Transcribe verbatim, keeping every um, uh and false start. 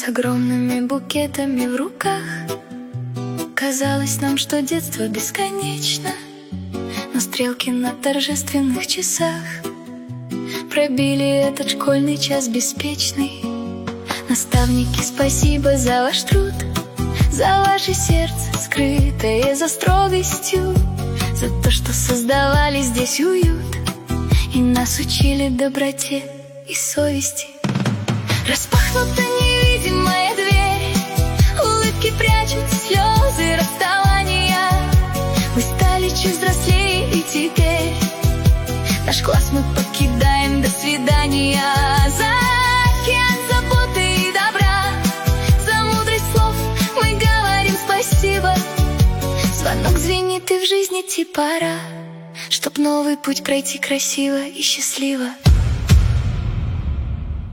С огромными букетами в руках казалось нам, что детство бесконечно, но стрелки на торжественных часах пробили этот школьный час беспечный. Наставники, спасибо за ваш труд, за ваше сердце, скрытое за строгостью, за то, что создавали здесь уют и нас учили доброте и совести. Распахнута невидимая дверь, улыбки прячут слезы расставания. Мы стали чуть взрослее, и теперь наш класс мы покидаем, до свидания. За океан заботы и добра, за мудрость слов мы говорим спасибо. Звонок звенит, и в жизни идти пора, чтоб новый путь пройти красиво и счастливо.